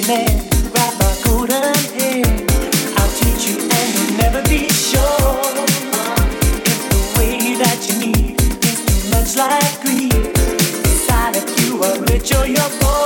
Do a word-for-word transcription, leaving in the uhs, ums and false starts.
man, grab my golden hand. I'll teach you and you'll never be sure. If the way that you need is too much like greed, decide if you are rich or you're poor.